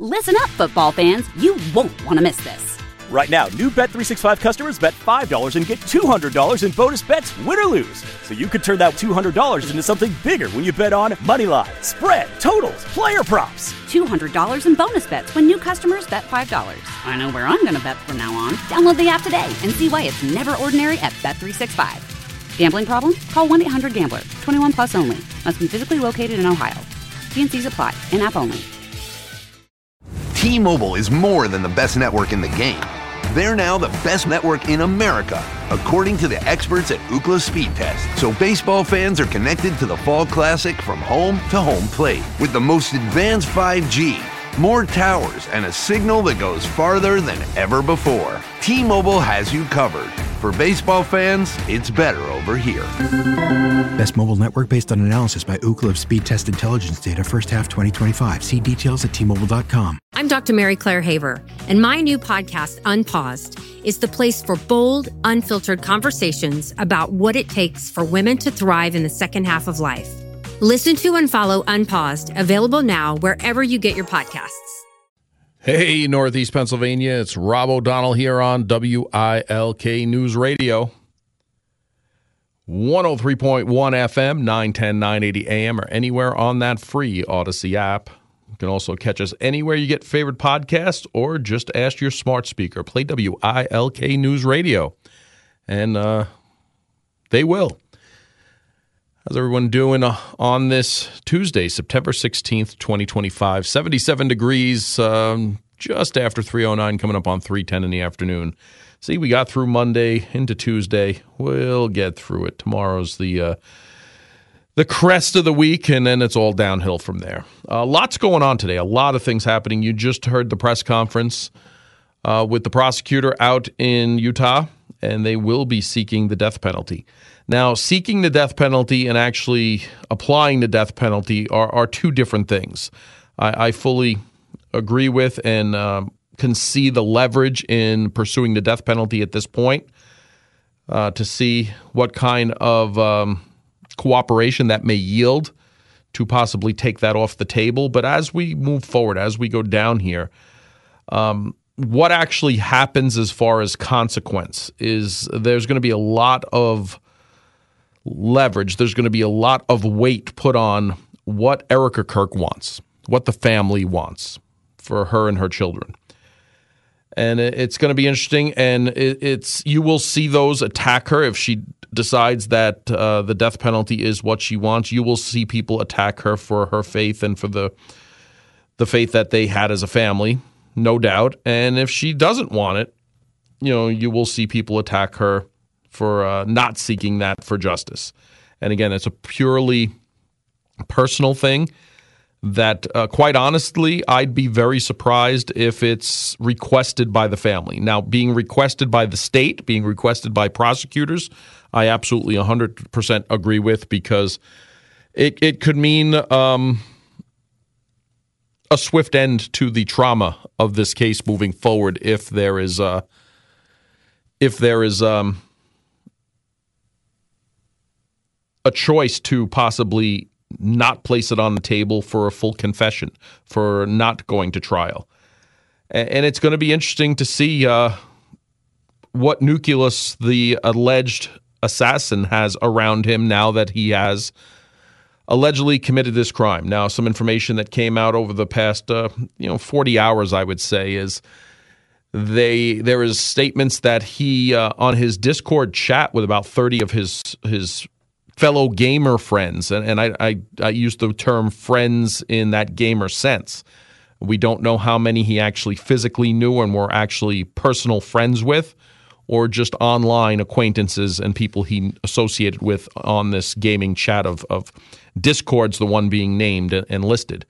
Listen up, football fans. You won't want to miss this. Right now, new Bet365 customers bet $5 and get $200 in bonus bets, win or lose. So you could turn that $200 into something bigger when you bet on money line, spread, totals, player props. $200 in bonus bets when new customers bet $5. I know where I'm going to bet from now on. Download the app today and see why it's never ordinary at Bet365. Gambling problem? Call 1-800-GAMBLER. 21 plus only. Must be physically located in Ohio. T&Cs apply. In-app only. T-Mobile is more than the best network in the game. They're now the best network in America, according to the experts at Ookla Speed Test. So baseball fans are connected to the Fall Classic from home to home plate with the most advanced 5G, more towers, and a signal that goes farther than ever before. T-Mobile has you covered. For baseball fans, it's better over here. Best mobile network based on analysis by Ookla of Speed Test Intelligence data first half 2025. See details at T-Mobile.com. I'm Dr. Mary Claire Haver, and my new podcast, Unpaused, is the place for bold, unfiltered conversations about what it takes for women to thrive in the second half of life. Listen to and follow Unpaused, available now wherever you get your podcasts. Hey, Northeast Pennsylvania, it's Rob O'Donnell here on WILK News Radio. 103.1 FM, 910, 980 AM, or anywhere on that free Odyssey app. You can also catch us anywhere you get favorite podcasts, or just ask your smart speaker. Play WILK News Radio, and they will. How's everyone doing on this Tuesday, September 16th, 2025? 77 degrees, just after 3:09, coming up on 3:10 in the afternoon. See, we got through Monday into Tuesday. We'll get through it. Tomorrow's the crest of the week, and then it's all downhill from there. Lots going on today. A lot of things happening. You just heard the press conference with the prosecutor out in Utah, and they will be seeking the death penalty. Now, seeking the death penalty and actually applying the death penalty are two different things. I fully agree with and can see the leverage in pursuing the death penalty at this point to see what kind of cooperation that may yield to possibly take that off the table. But as we move forward, as we go down here, what actually happens as far as consequence is there's going to be a lot of leverage. There's going to be a lot of weight put on what Erica Kirk wants, what the family wants for her and her children. And it's going to be interesting, and you will see those attack her if she decides that the death penalty is what she wants. You will see people attack her for her faith and for the faith that they had as a family, no doubt. And if she doesn't want it, you will see people attack her for not seeking that for justice. And again, it's a purely personal thing that, quite honestly, I'd be very surprised if it's requested by the family. Now, being requested by the state, being requested by prosecutors, I absolutely 100% agree with, because it could mean a swift end to the trauma of this case moving forward if there is a choice to possibly not place it on the table for a full confession, for not going to trial. And it's going to be interesting to see what nucleus the alleged assassin has around him now that he has allegedly committed this crime. Now, some information that came out over the past 40 hours, I would say, is there is statements that he on his Discord chat with about 30 of his fellow gamer friends, and I use the term friends in that gamer sense. We don't know how many he actually physically knew and were actually personal friends with, or just online acquaintances and people he associated with on this gaming chat of Discord's the one being named and listed.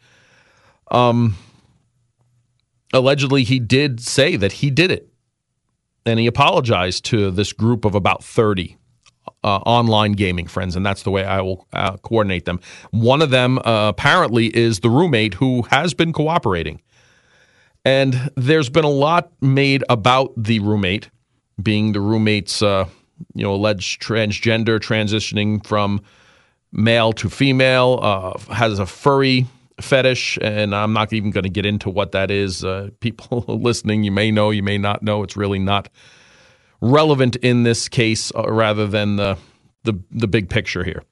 Allegedly, he did say that he did it, and he apologized to this group of about 30 online gaming friends, and that's the way I will coordinate them. One of them apparently is the roommate who has been cooperating. And there's been a lot made about the roommate, being the roommate's alleged transgender, transitioning from male to female, has a furry fetish, and I'm not even going to get into what that is. People listening, you may know, you may not know. It's really not relevant in this case, rather than the big picture here.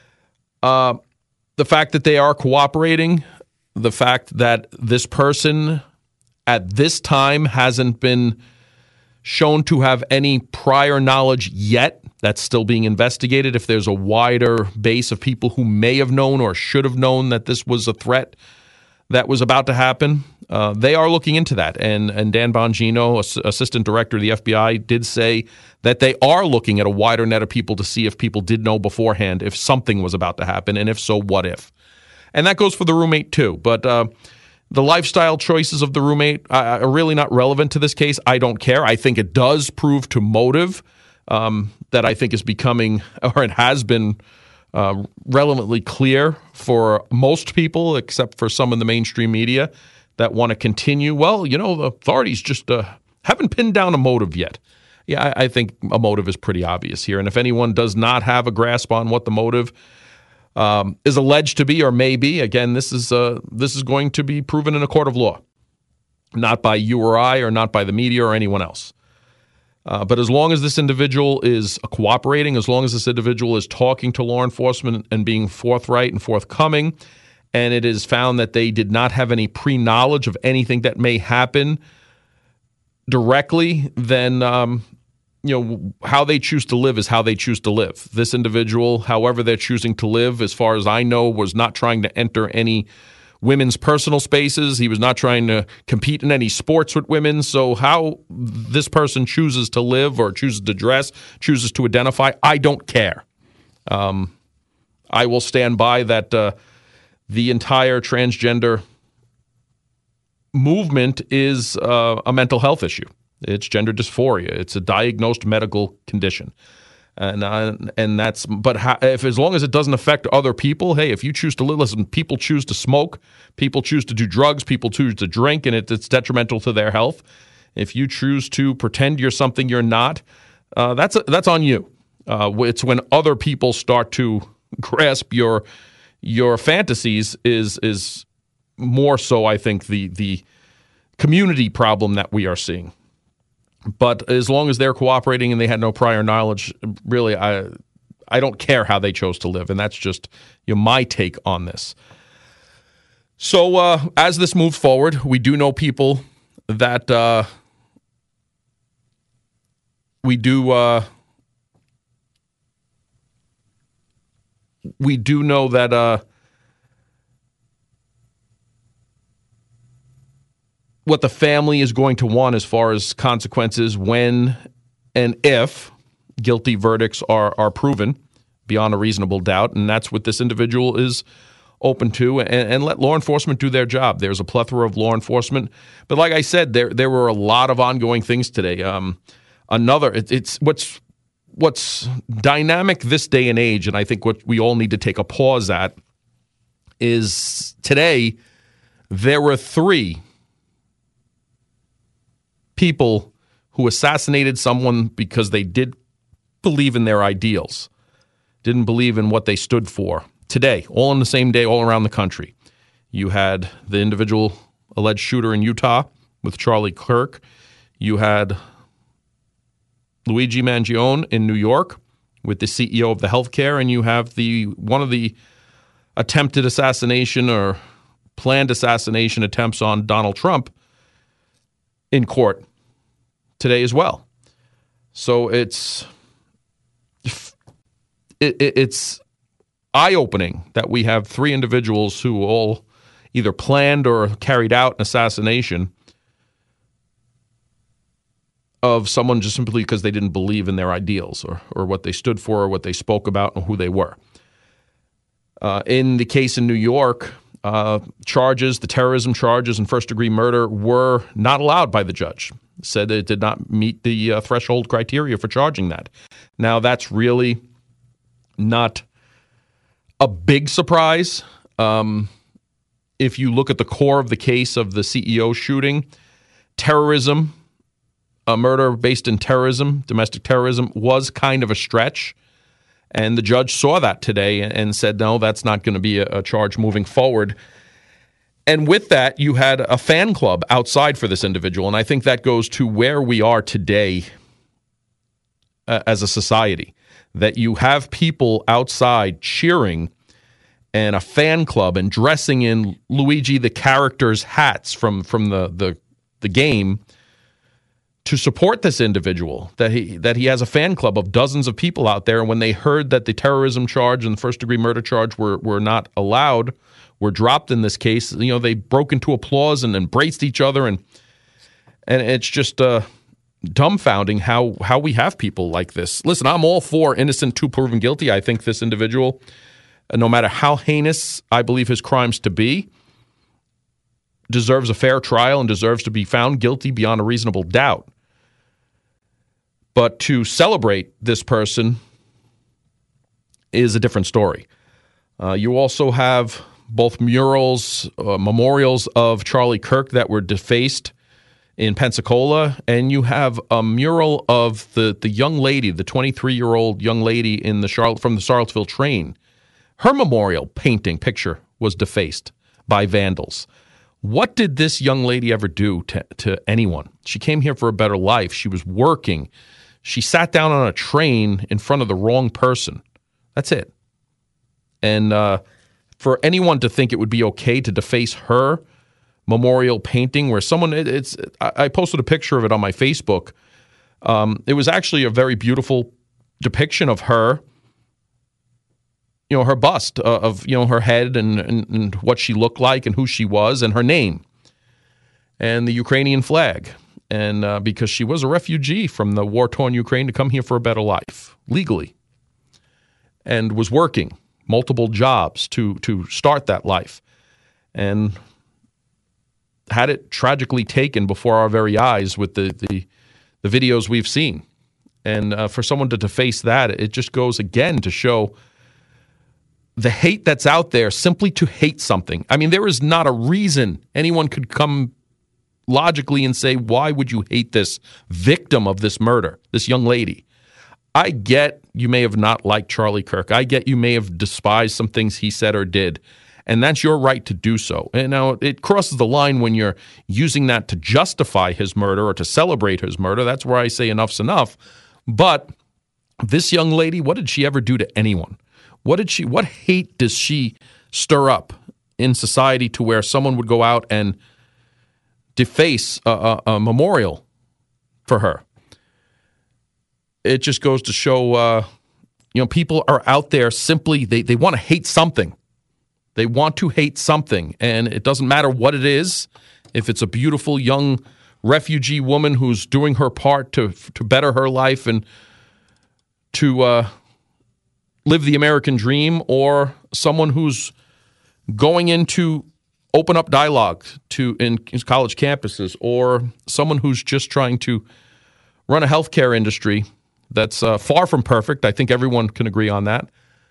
The fact that they are cooperating, the fact that this person at this time hasn't been shown to have any prior knowledge yet, that's still being investigated. If there's a wider base of people who may have known or should have known that this was a threat that was about to happen, they are looking into that. And Dan Bongino, assistant director of the FBI, did say that they are looking at a wider net of people to see if people did know beforehand if something was about to happen, and if so, what if. And that goes for the roommate too. But the lifestyle choices of the roommate are really not relevant to this case. I don't care. I think it does prove to motive that I think is becoming, or it has been relevantly clear for most people, except for some in the mainstream media that want to continue. Well, the authorities just haven't pinned down a motive yet. Yeah, I think a motive is pretty obvious here. And if anyone does not have a grasp on what the motive is alleged to be or may be, again, this is going to be proven in a court of law, not by you or I, or not by the media or anyone else. But as long as this individual is cooperating, as long as this individual is talking to law enforcement and being forthright and forthcoming, and it is found that they did not have any pre-knowledge of anything that may happen directly, then how they choose to live is how they choose to live. This individual, however they're choosing to live, as far as I know, was not trying to enter any women's personal spaces. He was not trying to compete in any sports with women. So how this person chooses to live or chooses to dress, chooses to identify, I don't care. I will stand by that the entire transgender movement is a mental health issue. It's gender dysphoria. It's a diagnosed medical condition. And that's, but if as long as it doesn't affect other people, hey, if you choose to live, listen, people choose to smoke, people choose to do drugs, people choose to drink, and it's detrimental to their health. If you choose to pretend you're something you're not, that's on you. It's when other people start to grasp your fantasies is more so, I think, the community problem that we are seeing. But as long as they're cooperating and they had no prior knowledge, really, I don't care how they chose to live. And that's just my take on this. So as this moves forward, we do know people that we do know that what the family is going to want as far as consequences when and if guilty verdicts are proven beyond a reasonable doubt. And that's what this individual is open to, and let law enforcement do their job. There's a plethora of law enforcement. But like I said, there were a lot of ongoing things today. It's what's dynamic this day and age, and I think what we all need to take a pause at, is today there were 3 people who assassinated someone because they did believe in their ideals, didn't believe in what they stood for. Today, all on the same day, all around the country. You had the individual alleged shooter in Utah with Charlie Kirk. You had Luigi Mangione in New York with the CEO of the healthcare, and you have one of the attempted assassination or planned assassination attempts on Donald Trump in court today as well. So it's eye-opening that we have 3 individuals who all either planned or carried out an assassination of someone just simply because they didn't believe in their ideals or what they stood for or what they spoke about and who they were. In the case in New York, the terrorism charges and first-degree murder were not allowed by the judge. Said it did not meet the threshold criteria for charging that. Now, that's really not a big surprise. If you look at the core of the case of the CEO shooting, terrorism, a murder based in terrorism, domestic terrorism, was kind of a stretch. And the judge saw that today and said, no, that's not going to be a charge moving forward. And with that, you had a fan club outside for this individual. And I think that goes to where we are today as a society, that you have people outside cheering and a fan club and dressing in Luigi the character's hats from the game to support this individual, that he has a fan club of dozens of people out there. And when they heard that the terrorism charge and the first-degree murder charge were not allowed, were dropped in this case, they broke into applause and embraced each other. And it's just dumbfounding how we have people like this. Listen, I'm all for innocent to proven guilty. I think this individual, no matter how heinous I believe his crimes to be, deserves a fair trial and deserves to be found guilty beyond a reasonable doubt. But to celebrate this person is a different story. You also have both memorials of Charlie Kirk that were defaced in Pensacola, and you have a mural of the young lady, the 23-year-old young lady from the Charlottesville train. Her memorial picture was defaced by vandals. What did this young lady ever do to anyone? She came here for a better life. She was working. She sat down on a train in front of the wrong person. That's it. And for anyone to think it would be okay to deface her memorial painting where someone, I posted a picture of it on my Facebook. It was actually a very beautiful depiction of her, her bust of, her head and what she looked like and who she was and her name and the Ukrainian flag. And because she was a refugee from the war-torn Ukraine to come here for a better life, legally, and was working multiple jobs to start that life, and had it tragically taken before our very eyes with the videos we've seen. And for someone to deface that, it just goes again to show the hate that's out there simply to hate something. I mean, there is not a reason anyone could come logically and say, why would you hate this victim of this murder, this young lady? I get you may have not liked Charlie Kirk. I get you may have despised some things he said or did, and that's your right to do so. And now it crosses the line when you're using that to justify his murder or to celebrate his murder. That's where I say enough's enough. But this young lady, what did she ever do to anyone? What hate does she stir up in society to where someone would go out and deface a memorial for her? It just goes to show, people are out there simply, they want to hate something. They want to hate something, and it doesn't matter what it is. If it's a beautiful young refugee woman who's doing her part to better her life and to live the American dream, or someone who's going in to open up dialogue in college campuses, or someone who's just trying to run a healthcare industry that's far from perfect. I think everyone can agree on that.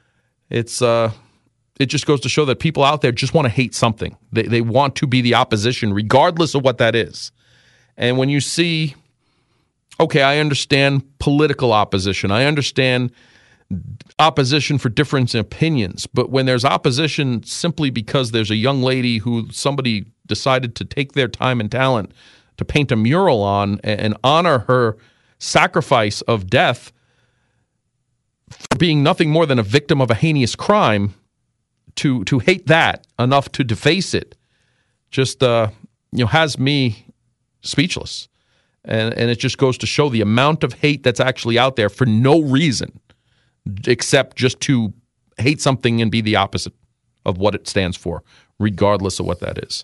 It just goes to show that people out there just want to hate something. They want to be the opposition, regardless of what that is. And when you see, okay, I understand political opposition. I understand opposition for difference in opinions. But when there's opposition simply because there's a young lady who somebody decided to take their time and talent to paint a mural on and honor her sacrifice of death for being nothing more than a victim of a heinous crime, to hate that enough to deface it just has me speechless. And it just goes to show the amount of hate that's actually out there for no reason except just to hate something and be the opposite of what it stands for, regardless of what that is.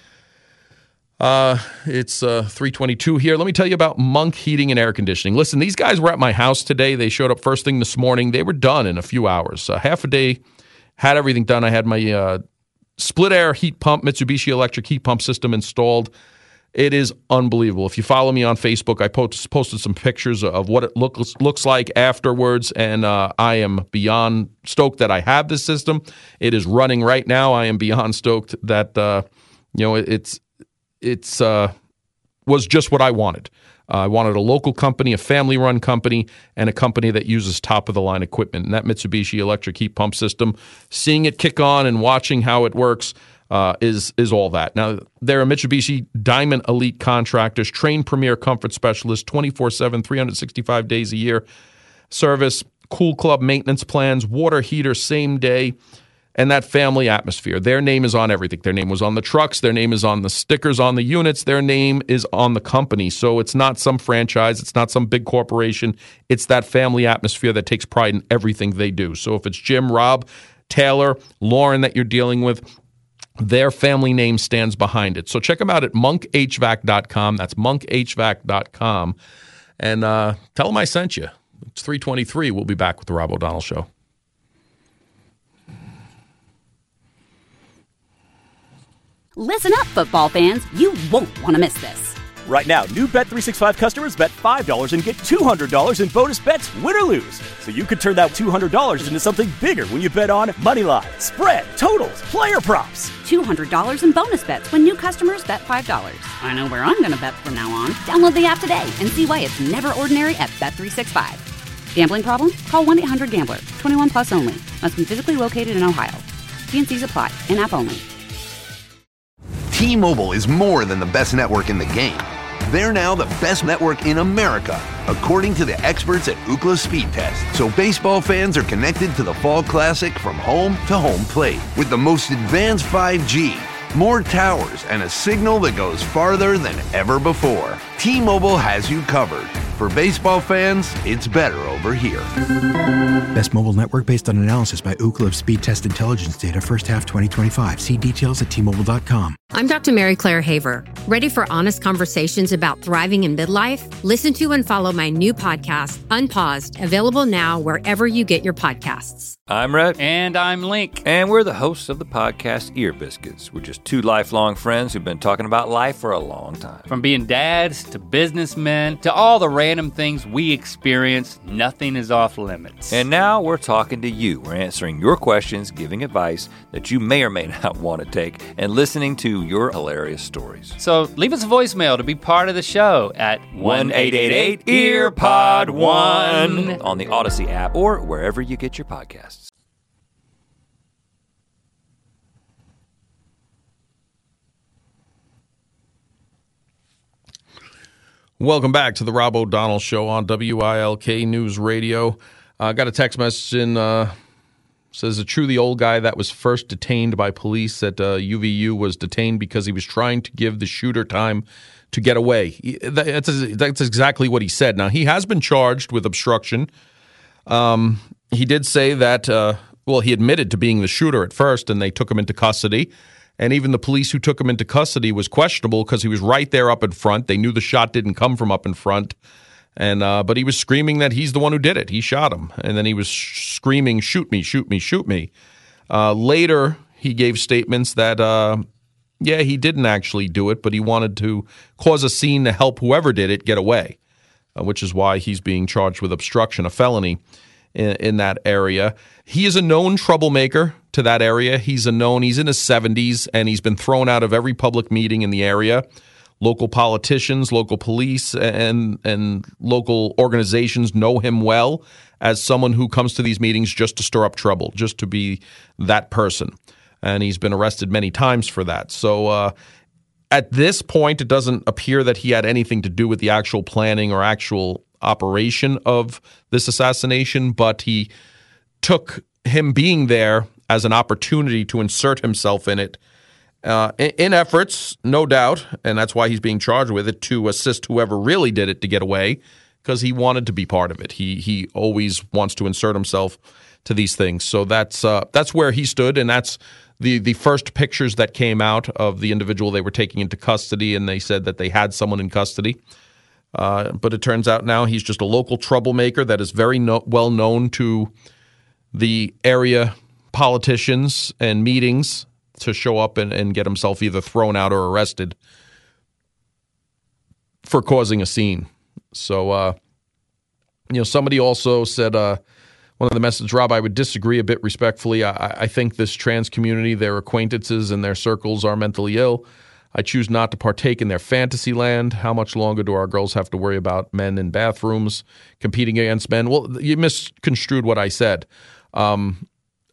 It's 3:22 here. Let me tell you about Monk Heating and Air Conditioning. Listen, these guys were at my house today. They showed up first thing this morning. They were done in a few hours. Half a day, had everything done. I had my split air heat pump, Mitsubishi electric heat pump system installed. It is unbelievable. If you follow me on Facebook, I posted some pictures of what it looks like afterwards, and I am beyond stoked that I have this system. It is running right now. I am beyond stoked that it's was just what I wanted. I wanted a local company, a family-run company, and a company that uses top-of-the-line equipment. And that Mitsubishi electric heat pump system, seeing it kick on and watching how it works, is all that. Now, they're a Mitsubishi Diamond Elite contractors, trained premier comfort specialists, 24/7, 365 days a year service, Cool Club maintenance plans, water heater same day, and that family atmosphere. Their name is on everything. Their name was on the trucks. Their name is on the stickers on the units. Their name is on the company. So it's not some franchise. It's not some big corporation. It's that family atmosphere that takes pride in everything they do. So if it's Jim, Rob, Taylor, Lauren that you're dealing with, their family name stands behind it. So check them out at monkhvac.com. That's monkhvac.com. And tell them I sent you. It's 3:23. We'll be back with the Rob O'Donnell Show. Listen up, football fans. You won't want to miss this. Right now, new Bet365 customers bet $5 and get $200 in bonus bets, win or lose. So you could turn that $200 into something bigger when you bet on moneyline, spread, totals, player props. $200 in bonus bets when new customers bet $5. I know where I'm going to bet from now on. Download the app today and see why it's never ordinary at Bet365. Gambling problem? Call 1-800-GAMBLER. 21 plus only. Must be physically located in Ohio. T&Cs apply. In-app only. T-Mobile is more than the best network in the game. They're now the best network in America, according to the experts at Ookla Speed Test. So baseball fans are connected to the Fall Classic from home to home plate with the most advanced 5G, more towers, and a signal that goes farther than ever before. T-Mobile has you covered. For baseball fans, it's better over here. Best mobile network based on analysis by Ookla of Speed Test Intelligence data first half 2025. See details at T-Mobile.com. I'm Dr. Mary Claire Haver. Ready for honest conversations about thriving in midlife? Listen to and follow my new podcast, Unpaused, available now wherever you get your podcasts. I'm Rhett. And I'm Link. And we're the hosts of the podcast Ear Biscuits. We're just two lifelong friends who've been talking about life for a long time. From being dads to businessmen to all the random things we experience, nothing is off limits. And now we're talking to you. We're answering your questions, giving advice that you may or may not want to take, and listening to your hilarious stories. So leave us a voicemail to be part of the show at 1-888-EARPOD-1 on the Odyssey app or wherever you get your podcasts. Welcome back to the Rob O'Donnell Show on WILK News Radio. I got a text message in, says, a truly old guy that was first detained by police at UVU was detained because he was trying to give the shooter time to get away. That's exactly what he said. Now, he has been charged with obstruction. He did say that, he admitted to being the shooter at first, and they took him into custody. And even the police who took him into custody was questionable because he was right there up in front. They knew the shot didn't come from up in front. And but he was screaming that he's the one who did it. He shot him. And then he was screaming, shoot me, shoot me, shoot me. Later, he gave statements that, he didn't actually do it, but he wanted to cause a scene to help whoever did it get away, which is why he's being charged with obstruction, a felony in that area. He is a known troublemaker to that area. He's in his 70s, and he's been thrown out of every public meeting in the area. Local politicians, local police, and local organizations know him well as someone who comes to these meetings just to stir up trouble, just to be that person. And he's been arrested many times for that. So at this point, it doesn't appear that he had anything to do with the actual planning or actual operation of this assassination, but he took him being there as an opportunity to insert himself in it, in efforts, no doubt, and that's why he's being charged with it, to assist whoever really did it to get away, because he wanted to be part of it. He always wants to insert himself to these things. So that's where he stood, and that's the first pictures that came out of the individual they were taking into custody, and they said that they had someone in custody. But it turns out now he's just a local troublemaker that is very well known to the area politicians and meetings to show up and get himself either thrown out or arrested for causing a scene. So, somebody also said, one of the messages, Rob, I would disagree a bit respectfully. I think this trans community, their acquaintances and their circles are mentally ill. I choose not to partake in their fantasy land. How much longer do our girls have to worry about men in bathrooms competing against men? Well, you misconstrued what I said.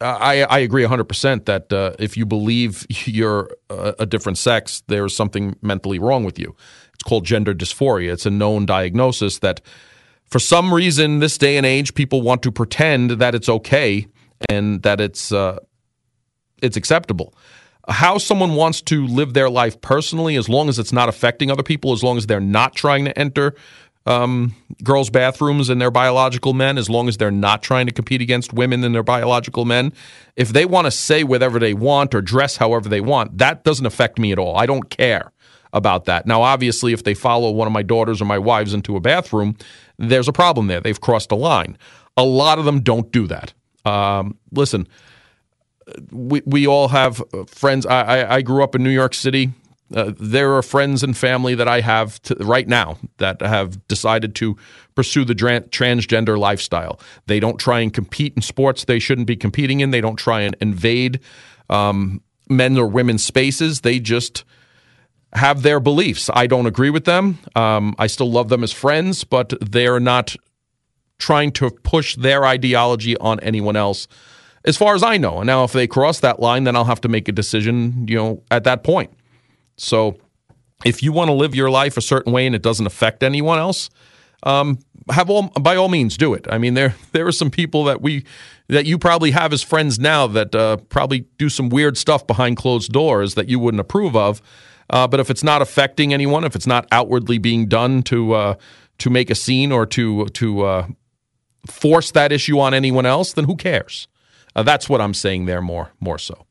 I agree 100% that if you believe you're a different sex, there's something mentally wrong with you. It's called gender dysphoria. It's a known diagnosis that for some reason this day and age people want to pretend that it's okay and that it's acceptable. How someone wants to live their life personally, as long as it's not affecting other people, as long as they're not trying to enter girls' bathrooms and their biological men, as long as they're not trying to compete against women and their biological men, if they want to say whatever they want or dress however they want, that doesn't affect me at all. I don't care about that. Now, obviously, if they follow one of my daughters or my wives into a bathroom, there's a problem there. They've crossed a line. A lot of them don't do that. Listen, we all have friends. I grew up in New York City. There are friends and family that I have right now that have decided to pursue the transgender lifestyle. They don't try and compete in sports they shouldn't be competing in. They don't try and invade men or women's spaces. They just have their beliefs. I don't agree with them. I still love them as friends, but they're not trying to push their ideology on anyone else, as far as I know. And now if they cross that line, then I'll have to make a decision, at that point. So if you want to live your life a certain way and it doesn't affect anyone else, by all means do it. I mean, there are some people that you probably have as friends now that probably do some weird stuff behind closed doors that you wouldn't approve of. But if it's not affecting anyone, if it's not outwardly being done to make a scene or to force that issue on anyone else, then who cares? That's what I'm saying there more so.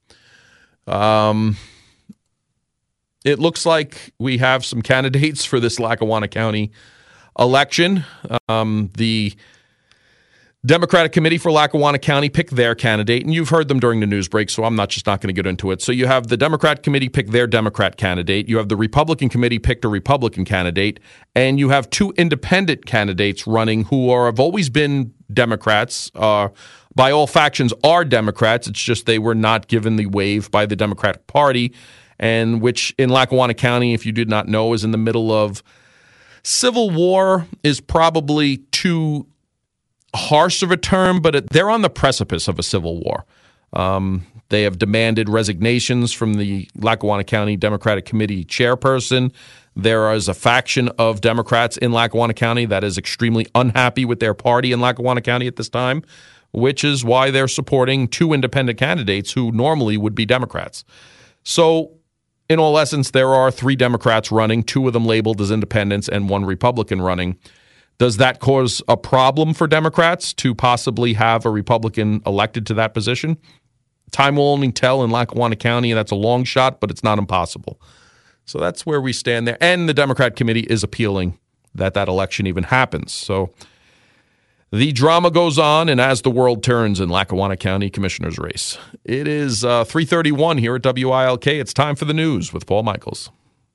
It looks like we have some candidates for this Lackawanna County election. The Democratic Committee for Lackawanna County picked their candidate, and you've heard them during the news break, so I'm not going to get into it. So you have the Democrat Committee pick their Democrat candidate. You have the Republican Committee picked a Republican candidate, and you have two independent candidates running who have always been Democrats. By all factions are Democrats. It's just they were not given the wave by the Democratic Party, and which in Lackawanna County, if you did not know, is in the middle of civil war is probably too harsh of a term, but they're on the precipice of a civil war. They have demanded resignations from the Lackawanna County Democratic Committee chairperson. There is a faction of Democrats in Lackawanna County that is extremely unhappy with their party in Lackawanna County at this time, which is why they're supporting two independent candidates who normally would be Democrats. So, in all essence, there are three Democrats running, two of them labeled as independents and one Republican running. Does that cause a problem for Democrats to possibly have a Republican elected to that position? Time will only tell in Lackawanna County, and that's a long shot, but it's not impossible. So that's where we stand there. And the Democrat Committee is appealing that election even happens. So the drama goes on, and as the world turns in Lackawanna County Commissioner's race. It is 3:31 here at WILK. It's time for the news with Paul Michaels.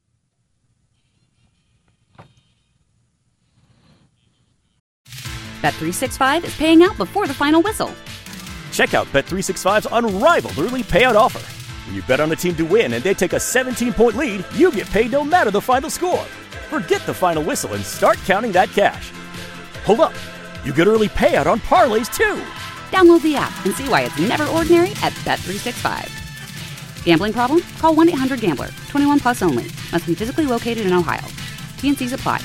Bet365 is paying out before the final whistle. Check out Bet365's unrivaled early payout offer. When you bet on a team to win and they take a 17-point lead, you get paid no matter the final score. Forget the final whistle and start counting that cash. Hold up. You get early payout on parlays, too. Download the app and see why it's never ordinary at Bet365. Gambling problem? Call 1-800-GAMBLER. 21 plus only. Must be physically located in Ohio. T&Cs apply.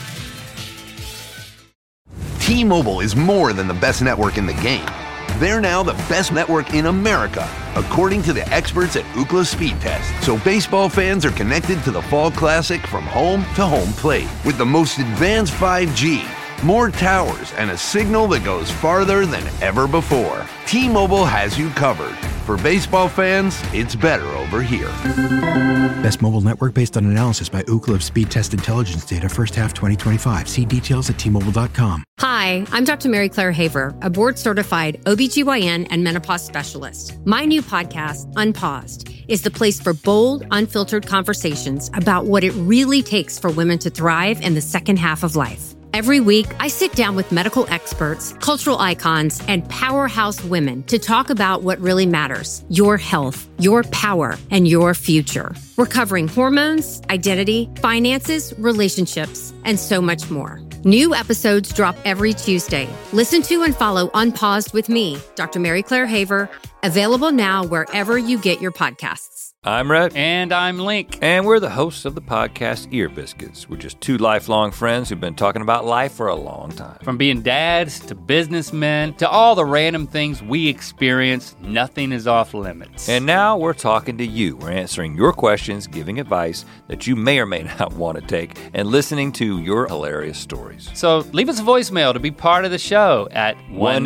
T-Mobile is more than the best network in the game. They're now the best network in America, according to the experts at Ookla Speed Test. So baseball fans are connected to the Fall Classic from home to home plate with the most advanced 5G, more towers, and a signal that goes farther than ever before. T-Mobile has you covered. For baseball fans, it's better over here. Best mobile network based on analysis by Ookla Speed Test Intelligence data first half 2025. See details at T-Mobile.com. Hi, I'm Dr. Mary Claire Haver, a board-certified OBGYN and menopause specialist. My new podcast, Unpaused, is the place for bold, unfiltered conversations about what it really takes for women to thrive in the second half of life. Every week, I sit down with medical experts, cultural icons, and powerhouse women to talk about what really matters: your health, your power, and your future. We're covering hormones, identity, finances, relationships, and so much more. New episodes drop every Tuesday. Listen to and follow Unpaused with me, Dr. Mary Claire Haver, available now wherever you get your podcasts. I'm Rhett. And I'm Link. And we're the hosts of the podcast Ear Biscuits. We're just two lifelong friends who've been talking about life for a long time. From being dads to businessmen to all the random things we experience, nothing is off limits. And now we're talking to you. We're answering your questions, giving advice that you may or may not want to take, and listening to your hilarious stories. So leave us a voicemail to be part of the show at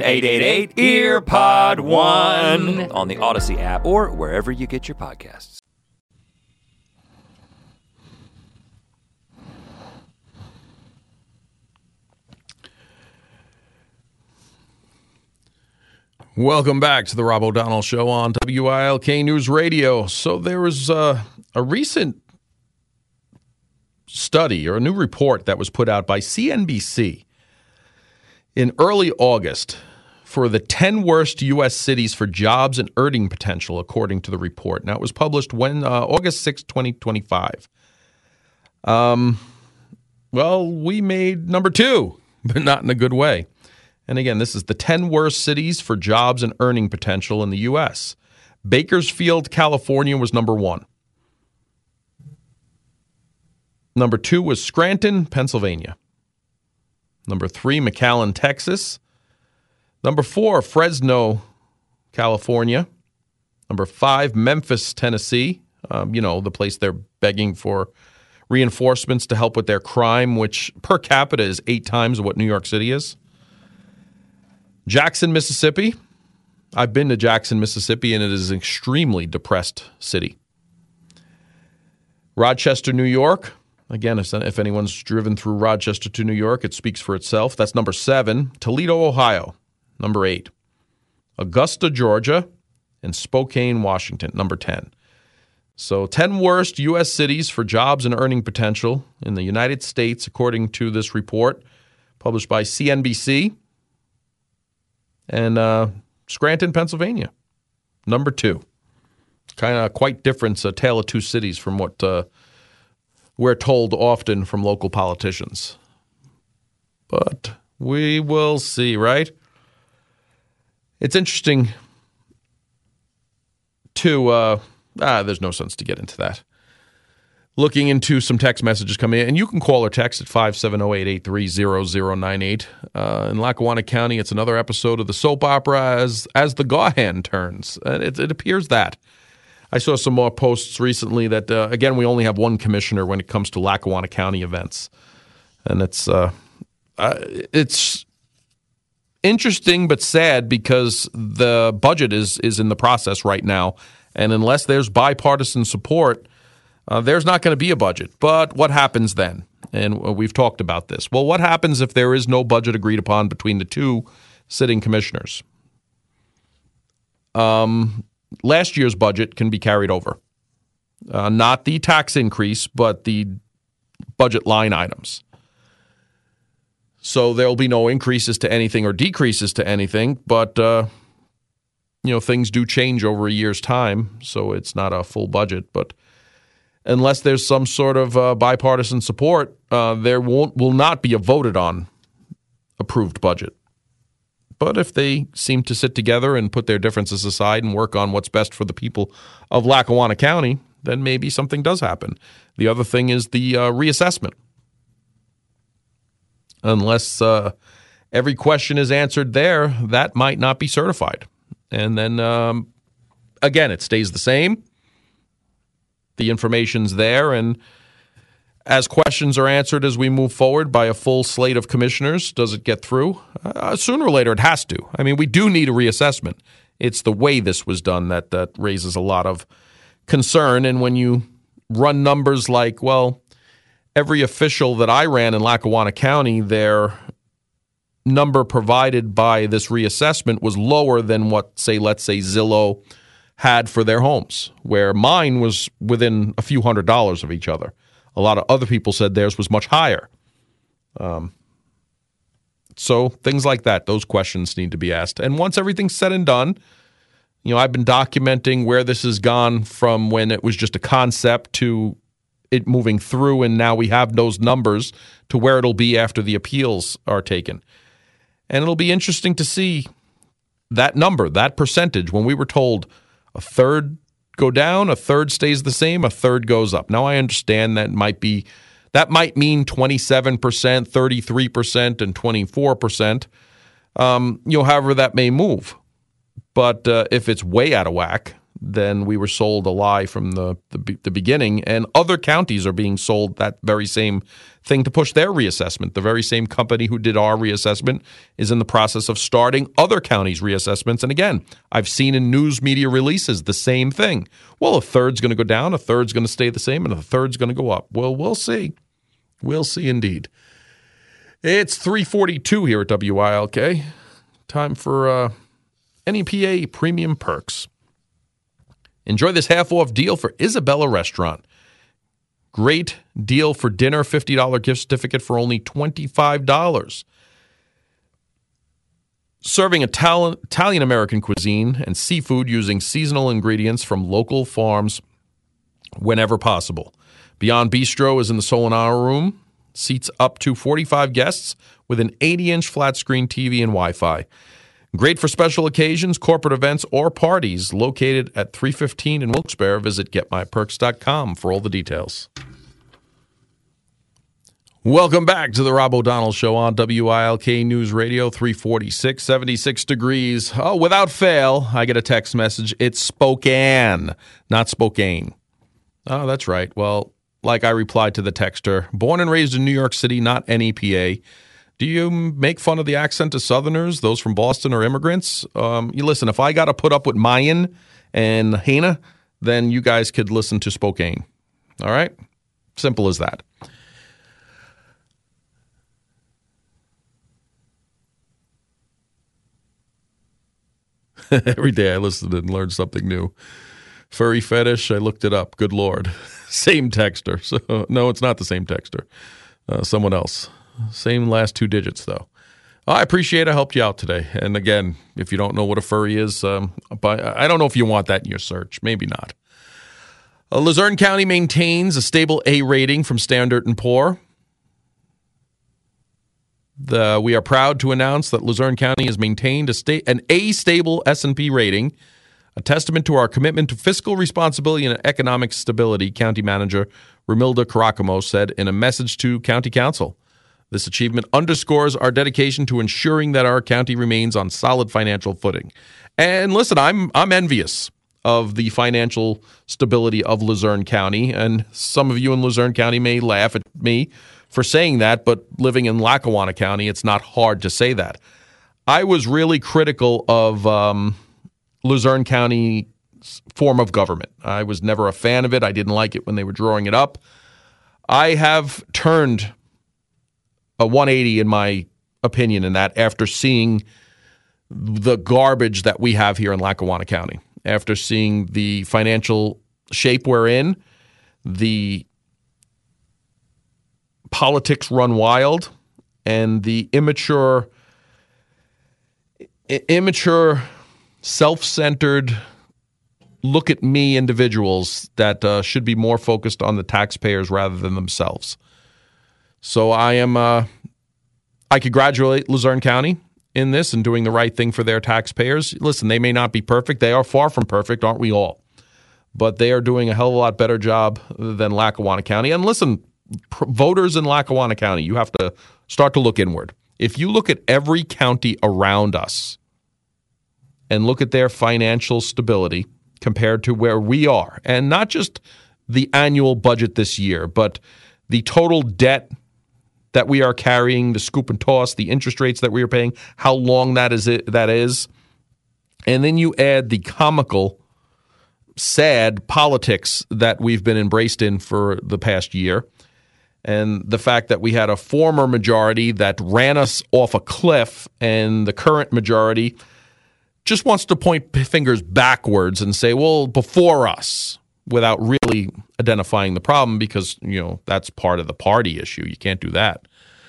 1-888-EARPOD-1 on the Odyssey app or wherever you get your podcasts. Welcome back to the Rob O'Donnell Show on WILK News Radio. So there was a recent study or a new report that was put out by CNBC in early August for the 10 worst U.S. cities for jobs and earning potential, according to the report. Now, it was published August 6, 2025. Well, we made number 2, but not in a good way. And again, this is the 10 worst cities for jobs and earning potential in the U.S. Bakersfield, California was number 1. Number 2 was Scranton, Pennsylvania. Number 3, McAllen, Texas. Number 4, Fresno, California. Number 5, Memphis, Tennessee. The place they're begging for reinforcements to help with their crime, which per capita is 8 times what New York City is. Jackson, Mississippi. I've been to Jackson, Mississippi, and it is an extremely depressed city. Rochester, New York. Again, if anyone's driven through Rochester to New York, it speaks for itself. That's number 7. Toledo, Ohio, number 8. Augusta, Georgia, and Spokane, Washington, number 10. So 10 worst U.S. cities for jobs and earning potential in the United States, according to this report published by CNBC. And Scranton, Pennsylvania, number 2. Kind of quite different, a tale of two cities from what we're told often from local politicians. But we will see, right? It's interesting to, there's no sense to get into that. Looking into some text messages coming in, and you can call or text at 570-883-0098. In Lackawanna County, it's another episode of the soap opera as the Gahan turns. And it appears that. I saw some more posts recently that, again, we only have one commissioner when it comes to Lackawanna County events. And it's interesting but sad because the budget is in the process right now. And unless there's bipartisan support, there's not going to be a budget. But what happens then? And we've talked about this. Well, what happens if there is no budget agreed upon between the two sitting commissioners? Last year's budget can be carried over. Not the tax increase, but the budget line items. So there will be no increases to anything or decreases to anything, but things do change over a year's time, so it's not a full budget. But unless there's some sort of bipartisan support, there will not be a voted on approved budget. But if they seem to sit together and put their differences aside and work on what's best for the people of Lackawanna County, then maybe something does happen. The other thing is the reassessment. Unless every question is answered there, that might not be certified. And then, again, it stays the same. The information's there, and as questions are answered as we move forward by a full slate of commissioners, does it get through? Sooner or later, it has to. I mean, we do need a reassessment. It's the way this was done that raises a lot of concern. And when you run numbers like, well, every official that I ran in Lackawanna County, their number provided by this reassessment was lower than what, let's say Zillow had for their homes, where mine was within a few $100s of each other. A lot of other people said theirs was much higher. So things like that, those questions need to be asked. And once everything's said and done, I've been documenting where this has gone from when it was just a concept to it moving through, and now we have those numbers to where it'll be after the appeals are taken. And it'll be interesting to see that number, that percentage, when we were told a third go down, a third stays the same, a third goes up. Now I understand that might mean 27%, 33%, and 24%. However that may move. But if it's way out of whack, then we were sold a lie from the beginning, and other counties are being sold that very same thing to push their reassessment. The very same company who did our reassessment is in the process of starting other counties' reassessments. And again, I've seen in news media releases the same thing. Well, a third's going to go down, a third's going to stay the same, and a third's going to go up. Well, we'll see. We'll see indeed. It's 3:42 here at WILK. Time for NEPA Premium Perks. Enjoy this half-off deal for Isabella Restaurant. Great deal for dinner, $50 gift certificate for only $25. Serving Italian-American cuisine and seafood using seasonal ingredients from local farms whenever possible. Beyond Bistro is in the Solinaro Room. Seats up to 45 guests with an 80-inch flat-screen TV and Wi-Fi. Great for special occasions, corporate events, or parties. Located at 315 in Wilkes-Barre. Visit getmyperks.com for all the details. Welcome back to the Rob O'Donnell Show on WILK News Radio, 346, 76 degrees. Oh, without fail, I get a text message. It's Spokane, not Spokane. Oh, that's right. Well, like I replied to the texter, born and raised in New York City, not NEPA. Do you make fun of the accent of Southerners, those from Boston or immigrants? You listen, if I got to put up with Mayan and Hana, then you guys could listen to Spokane. All right? Simple as that. Every day I listen and learn something new. Furry fetish, I looked it up. Good Lord. Same texter. So, no, it's not the same texter. Someone else. Same last two digits, though. I appreciate it. I helped you out today. And again, if you don't know what a furry is, I don't know if you want that in your search. Maybe not. Luzerne County maintains a stable A rating from Standard & Poor's. We are proud to announce that Luzerne County has maintained an A stable S&P rating, a testament to our commitment to fiscal responsibility and economic stability, County Manager Romilda Caracamo said in a message to County Council. This achievement underscores our dedication to ensuring that our county remains on solid financial footing. And listen, I'm envious of the financial stability of Luzerne County, and some of you in Luzerne County may laugh at me for saying that, but living in Lackawanna County, it's not hard to say that. I was really critical of Luzerne County's form of government. I was never a fan of it. I didn't like it when they were drawing it up. I have turned a 180 in my opinion in that after seeing the garbage that we have here in Lackawanna County, after seeing the financial shape we're in, the politics run wild, and the immature, self-centered, look-at-me individuals that should be more focused on the taxpayers rather than themselves. So I congratulate Luzerne County in this and doing the right thing for their taxpayers. Listen, they may not be perfect. They are far from perfect, aren't we all? But they are doing a hell of a lot better job than Lackawanna County. And listen, voters in Lackawanna County, you have to start to look inward. If you look at every county around us and look at their financial stability compared to where we are, and not just the annual budget this year, but the total debt that we are carrying, the scoop and toss, the interest rates that we are paying, how long that is, and then you add the comical, sad politics that we've been embraced in for the past year, and the fact that we had a former majority that ran us off a cliff, and the current majority just wants to point fingers backwards and say, well, before us, without really identifying the problem, because, that's part of the party issue. You can't do that.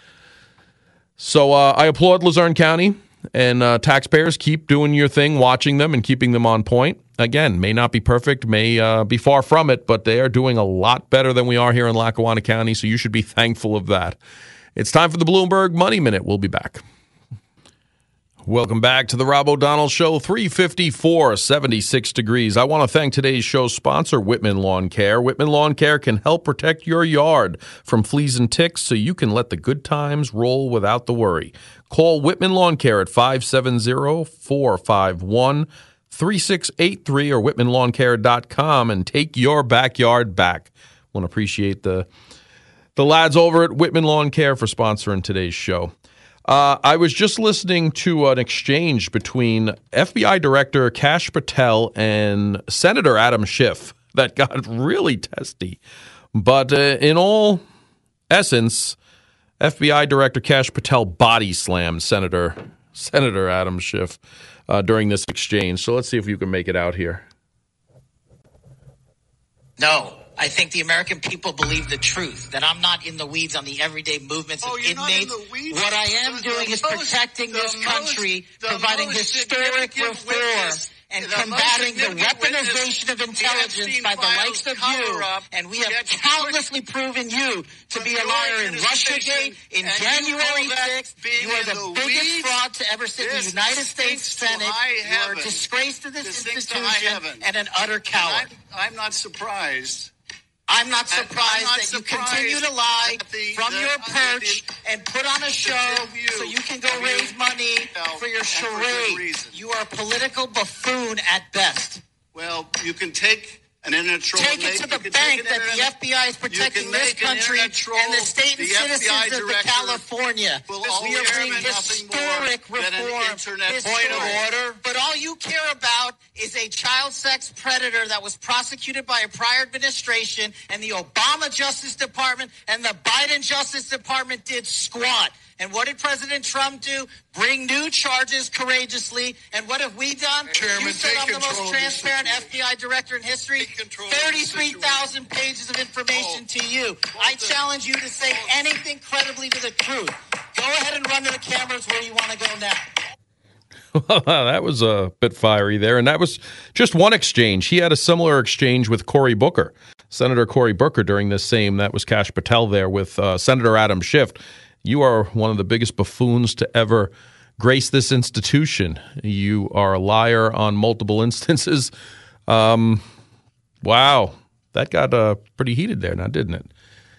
So I applaud Luzerne County, and taxpayers, keep doing your thing, watching them and keeping them on point. again, may not be perfect, may be far from it, but they are doing a lot better than we are here in Lackawanna County, so you should be thankful of that. It's time for the Bloomberg Money Minute. We'll be back. Welcome back to the Rob O'Donnell Show, 354, 76 degrees. I want to thank today's show sponsor, Whitman Lawn Care. Whitman Lawn Care can help protect your yard from fleas and ticks so you can let the good times roll without the worry. Call Whitman Lawn Care at 570-451-3683 or whitmanlawncare.com and take your backyard back. I want to appreciate the lads over at Whitman Lawn Care for sponsoring today's show. I was just listening to an exchange between FBI Director Kash Patel and Senator Adam Schiff that got really testy. But in all essence, FBI Director Kash Patel body slammed Senator Adam Schiff during this exchange. So let's see if you can make it out here. No. I think the American people believe the truth, that I'm not in the weeds on the everyday movements of inmates. Not in the weeds. What I am doing is protecting this country, providing historic reform, and combating the weaponization of intelligence by the likes of you. And we have countlessly proven you to be a liar in Russiagate, in January 6th. You are the biggest fraud to ever sit in the United States Senate. You are a disgrace to this institution and an utter coward. I'm not surprised. I'm not surprised that you continue to lie from your perch and put on a show so you can go raise money for your charade. You are a political buffoon at best. Well, you can take an internet troll. Take it to the bank that the FBI is protecting this country and the state and citizens of California. We are bringing historic reform. Point of order. But all you care about is a child sex predator that was prosecuted by a prior administration, and the Obama Justice Department and the Biden Justice Department did squat. And what did President Trump do? Bring new charges courageously. And what have we done? Chairman, you said I'm the most transparent FBI director in history. 33,000 pages of information to you. I challenge you to say anything credibly to the truth. Go ahead and run to the cameras where you want to go now. Well, that was a bit fiery there. And that was just one exchange. He had a similar exchange with Cory Booker, Senator Cory Booker, during this same. That was Kash Patel there with Senator Adam Schiff. You are one of the biggest buffoons to ever grace this institution. You are a liar on multiple instances. Wow, that got pretty heated there now, didn't it?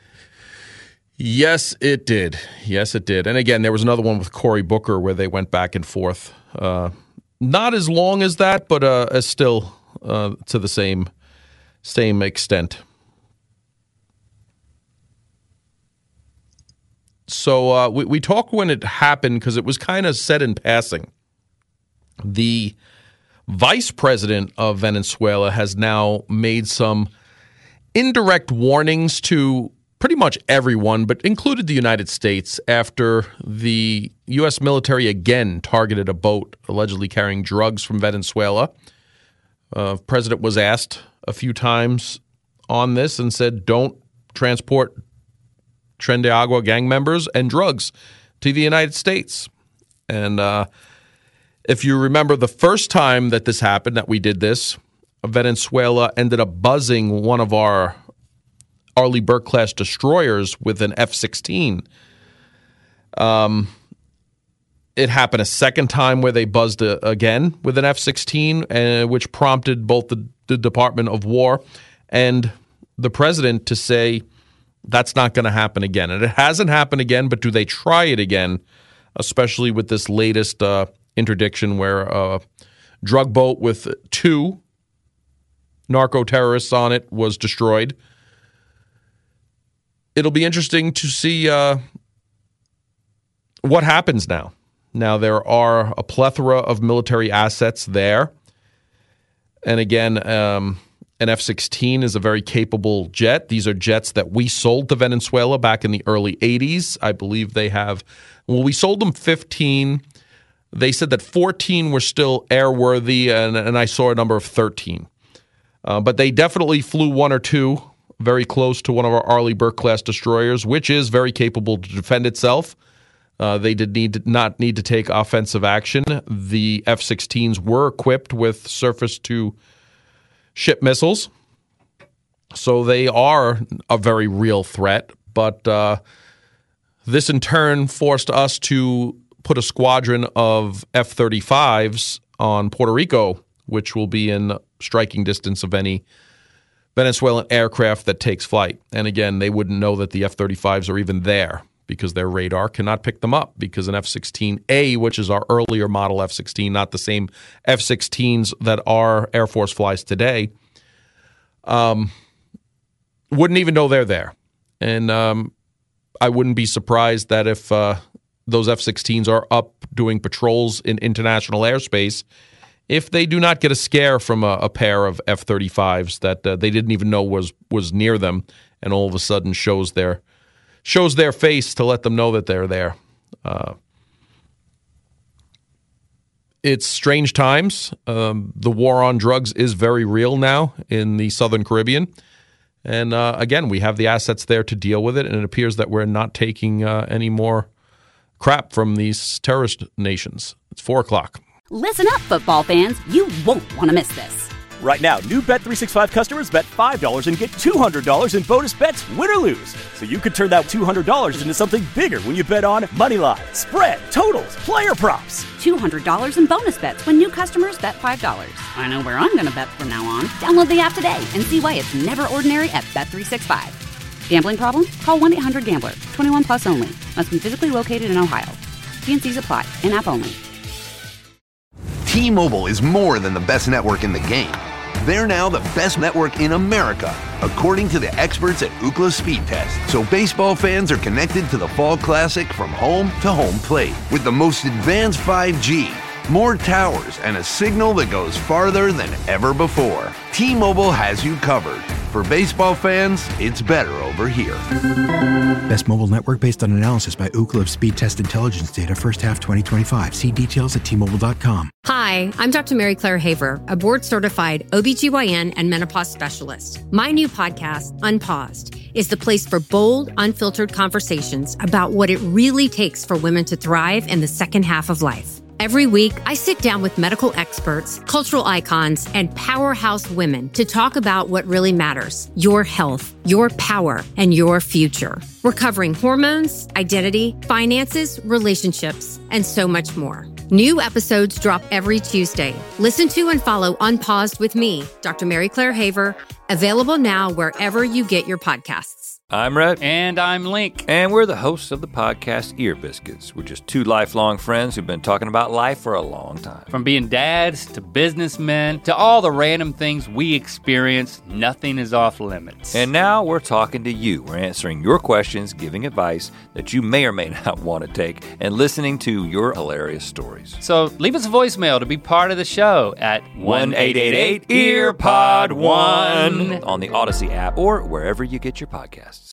Yes, it did. Yes, it did. And again, there was another one with Cory Booker where they went back and forth. Not as long as that, but as still to the same extent. So we talked when it happened because it was kind of said in passing. The vice president of Venezuela has now made some indirect warnings to pretty much everyone, but included the United States, after the U.S. military again targeted a boat allegedly carrying drugs from Venezuela. The president was asked a few times on this and said, don't transport Tren de Agua gang members and drugs to the United States. And if you remember the first time that this happened, that we did this, Venezuela ended up buzzing one of our Arleigh Burke-class destroyers with an F-16. It happened a second time where they buzzed again with an F-16, which prompted both the Department of War and the president to say, that's not going to happen again. And it hasn't happened again, but do they try it again, especially with this latest interdiction where a drug boat with 2 narco-terrorists on it was destroyed. It'll be interesting to see what happens now. Now, there are a plethora of military assets there. And again, an F-16 is a very capable jet. These are jets that we sold to Venezuela back in the early 80s. I believe they have, well, we sold them 15. They said that 14 were still airworthy, and I saw a number of 13. But they definitely flew 1 or 2 very close to one of our Arleigh Burke-class destroyers, which is very capable to defend itself. They did not need to take offensive action. The F-16s were equipped with surface-to-air ship missiles. So they are a very real threat. But this in turn forced us to put a squadron of F-35s on Puerto Rico, which will be in striking distance of any Venezuelan aircraft that takes flight. And again, they wouldn't know that the F-35s are even there because their radar cannot pick them up, because an F-16A, which is our earlier model F-16, not the same F-16s that our Air Force flies today, wouldn't even know they're there. And I wouldn't be surprised that if those F-16s are up doing patrols in international airspace, if they do not get a scare from a pair of F-35s that they didn't even know was near them, and all of a sudden shows their face to let them know that they're there. It's strange times. The war on drugs is very real now in the Southern Caribbean. And again, we have the assets there to deal with it, and it appears that we're not taking any more crap from these terrorist nations. It's 4 o'clock. Listen up, football fans. You won't want to miss this. Right now, new Bet365 customers bet $5 and get $200 in bonus bets, win or lose. So you could turn that $200 into something bigger when you bet on moneyline, spread, totals, player props. $200 in bonus bets when new customers bet $5. I know where I'm going to bet from now on. Download the app today and see why it's never ordinary at Bet365. Gambling problem? Call 1-800-GAMBLER. 21 plus only. Must be physically located in Ohio. T&Cs apply. In-app only. T-Mobile is more than the best network in the game. They're now the best network in America, according to the experts at Ookla Speed Test. So baseball fans are connected to the Fall Classic from home to home plate. With the most advanced 5G, more towers, and a signal that goes farther than ever before, T-Mobile has you covered. For baseball fans, it's better over here. Best mobile network based on analysis by Ookla Speed Test Intelligence data first half 2025. See details at T-Mobile.com. Hi, I'm Dr. Mary Claire Haver, a board-certified OBGYN and menopause specialist. My new podcast, Unpaused, is the place for bold, unfiltered conversations about what it really takes for women to thrive in the second half of life. Every week, I sit down with medical experts, cultural icons, and powerhouse women to talk about what really matters: your health, your power, and your future. We're covering hormones, identity, finances, relationships, and so much more. New episodes drop every Tuesday. Listen to and follow Unpaused with me, Dr. Mary Claire Haver, available now wherever you get your podcasts. I'm Rhett. And I'm Link. And we're the hosts of the podcast Ear Biscuits. We're just two lifelong friends who've been talking about life for a long time. From being dads to businessmen to all the random things we experience, nothing is off limits. And now we're talking to you. We're answering your questions, giving advice that you may or may not want to take, and listening to your hilarious stories. So leave us a voicemail to be part of the show at 1-888-EARPOD1 on the Odyssey app or wherever you get your podcasts.